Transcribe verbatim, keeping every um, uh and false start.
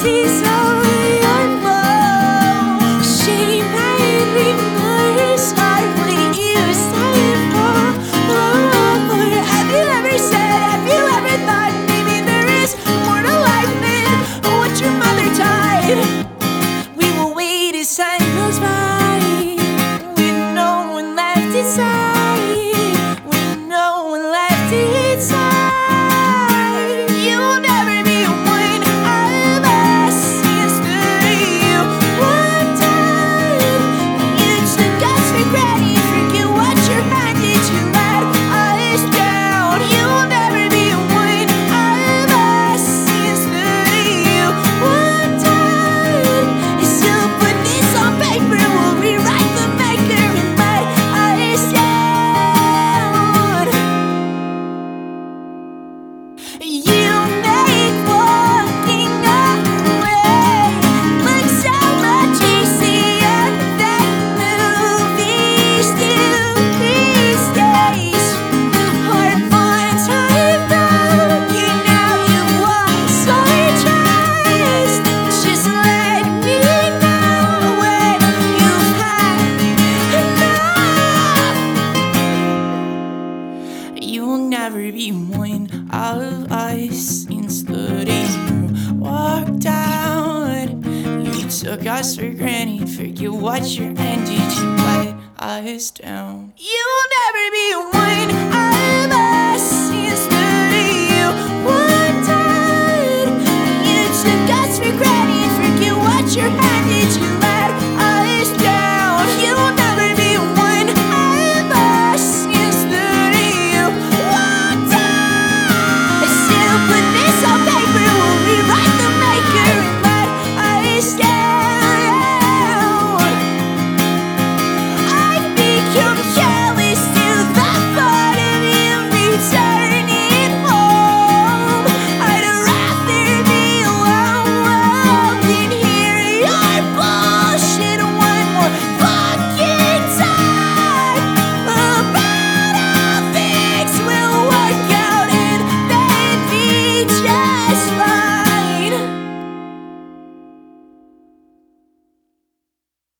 pieces of your love. Shame, pain, remorse are what you stand for. Have you ever said, have you ever thought maybe there is more to life than what your mother taught? We will wait as time goes by, with no one left inside, with no one left inside. You'll never be one of us, instead you walked out. You took us for granted, forget what you're handed to let us down. You'll never be one of us, instead you walked out. Still put this on paper, we'll rewrite the maker and let us down. You make walking away look so much easier than movies do these days. Heart time broken, now you lost our trust. Just let me know when you've had enough. You'll never be one of us, instead you walked out. You took us for granted, forget what you're ended, you let us down. You'll never be one of